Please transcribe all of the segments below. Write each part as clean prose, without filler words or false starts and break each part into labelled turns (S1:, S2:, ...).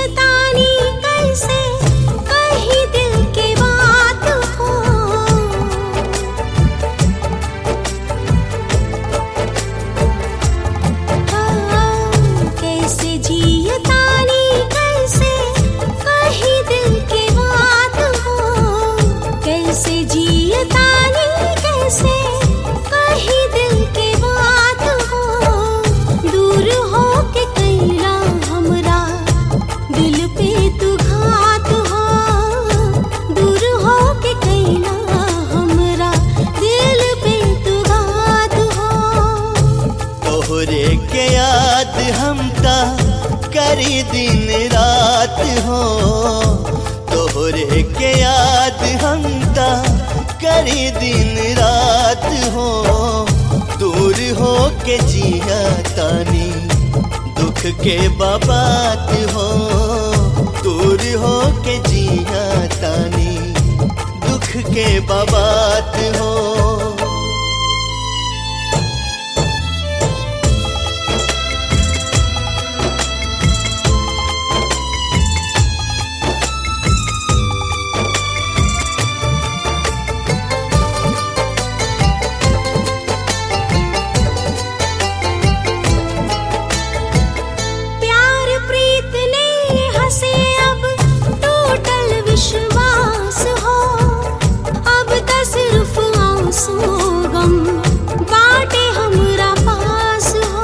S1: जियतानी कैसे कहीं दिल के बात हो। कैसे जियतानी कैसे कहीं दिल के बात हो। कैसे जियतानी कैसे कहीं दिल के बात हो। दूर हो के कैला हमरा दिल पे तू घात हो। दूर हो के कैला हमरा दिल पे तू घात हो।
S2: तोहरे के याद हमका करी दिन रात हो। तोहरे के याद हमका करी दिन रात हो। दूर हो के जिया तानी दुख के बाबात हो। दूर हो के जिया तानी दुख के बाबात हो।
S1: विश्वास हो अब त सिर्फ आंसू गम बाटे हमरा पास हो।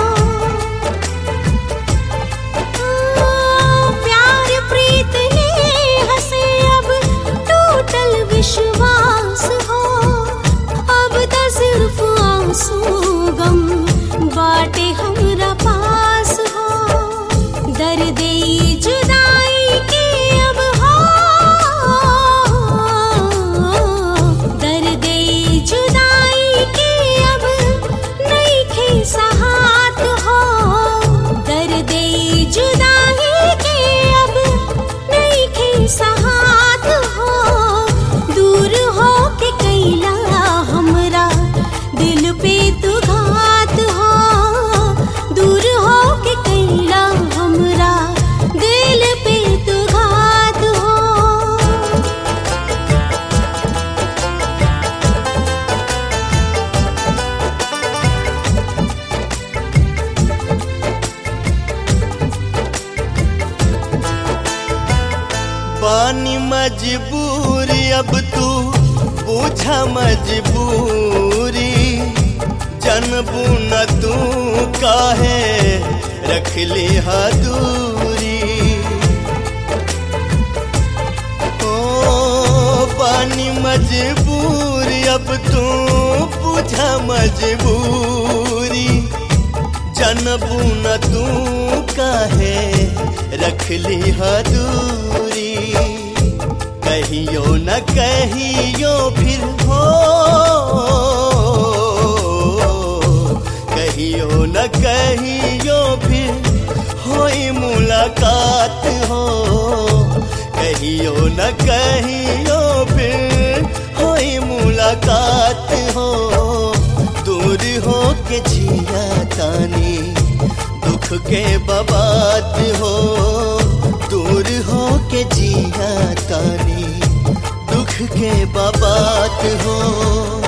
S1: प्यार प्रीत ने हंसे अब टूटल विश्वास हो। अब त सिर्फ आंसू गम बाटे हमरा पास हो। दर्द जुदाई के अब जुदाई के अब नइखे सहात हो। दर्द जुदाई के अब नइखे सहात हो। दूर हो के कैला हमरा दिल पे तू घात हो। दूर हो के कैला हमरा दिल पे तू घात हो।
S2: बानी मजबूर अब तू बुझा मजबूरी। जनबू न तू काहे रख ली दूरी। ओ बानी मजबूर अब तू बुझा मजबूरी। जनबू न तू काहे रख ली दूरी। कहियो न कहियो फिर हो। कहियो न कहियो फिर होई मुलाकात हो। कहियो न कहियो फिर होई मुलाकात हो। दूर हो के जिया तानी दुख के बाबात हो। दूर हो के जिया तानी दुख के बाबात हो।